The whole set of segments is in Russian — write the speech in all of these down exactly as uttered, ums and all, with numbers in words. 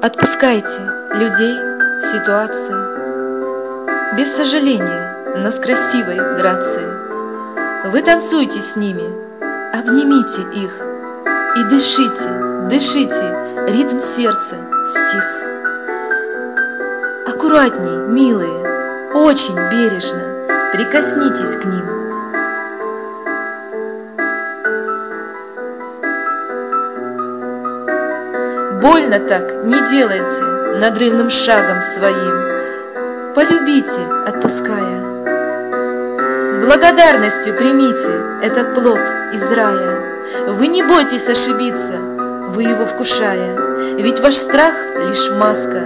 Отпускайте людей, ситуации, без сожаления, но с красивой грацией. Вы танцуйте с ними, обнимите их и дышите, дышите, ритм сердца стих. Аккуратней, милые, очень бережно прикоснитесь к ним. Больно так не делайте надрывным шагом своим. Полюбите, отпуская. С благодарностью примите этот плод из рая. Вы не бойтесь ошибиться, вы его вкушая, ведь ваш страх лишь маска.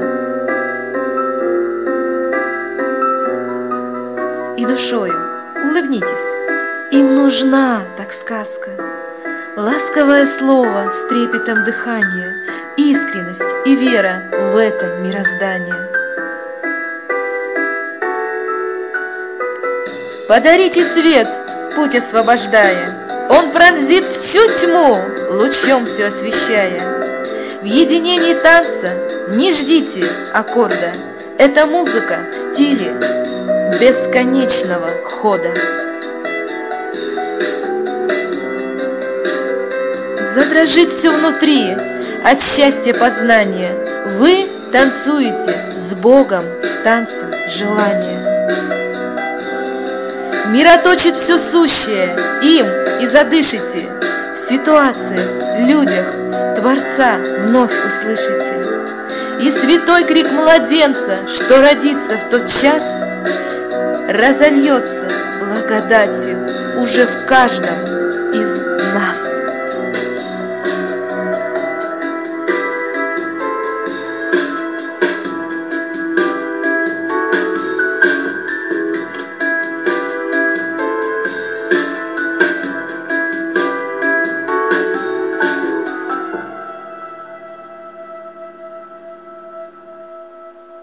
И душою улыбнитесь, им нужна так сказка. Ласковое слово с трепетом дыхания, искренность и вера в это мироздание. Подарите свет, путь освобождая, он пронзит всю тьму, лучом все освещая. В единении танца не ждите аккорда, это музыка в стиле бесконечного хода. Задрожит все внутри от счастья познания. Вы танцуете с Богом в танце желания. Мироточит все сущее им и задышите. В ситуациях, людях Творца вновь услышите. И святой крик младенца, что родится в тот час, разольется благодатью уже в каждом из нас.